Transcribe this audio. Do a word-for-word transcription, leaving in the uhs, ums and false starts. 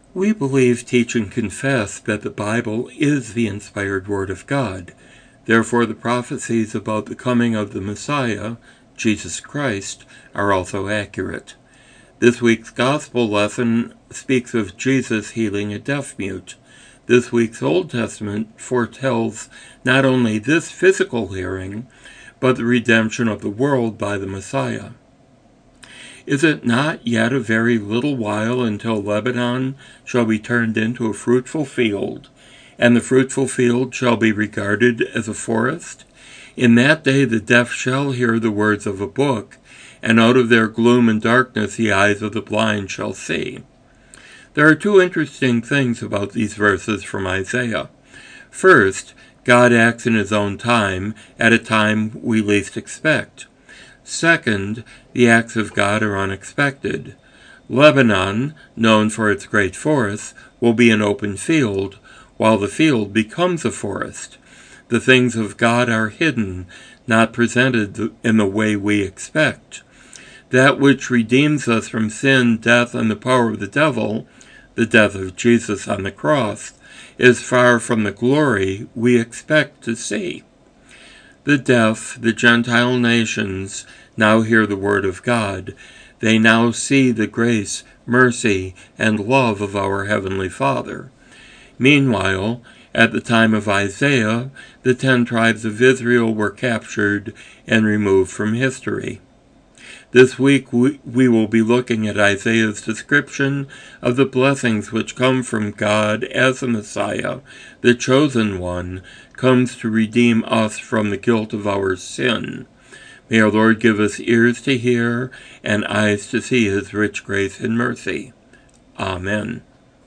We believe, teach, and confess that the Bible is the inspired Word of God. Therefore, the prophecies about the coming of the Messiah, Jesus Christ, are also accurate. This week's Gospel lesson speaks of Jesus healing a deaf-mute. This week's Old Testament foretells not only this physical hearing, but the redemption of the world by the Messiah. Is it not yet a very little while until Lebanon shall be turned into a fruitful field, and the fruitful field shall be regarded as a forest? In that day the deaf shall hear the words of a book, and out of their gloom and darkness the eyes of the blind shall see. There are two interesting things about these verses from Isaiah. First, God acts in his own time, at a time we least expect. Second, the acts of God are unexpected. Lebanon, known for its great forests, will be an open field, while the field becomes a forest. The things of God are hidden, not presented in the way we expect. That which redeems us from sin, death, and the power of the devil, the death of Jesus on the cross, is far from the glory we expect to see. The deaf, the Gentile nations, now hear the word of God. They now see the grace, mercy, and love of our Heavenly Father. Meanwhile, at the time of Isaiah, the ten tribes of Israel were captured and removed from history. This week we, we will be looking at Isaiah's description of the blessings which come from God as the Messiah, the chosen one, comes to redeem us from the guilt of our sin. May our Lord give us ears to hear and eyes to see his rich grace and mercy. Amen.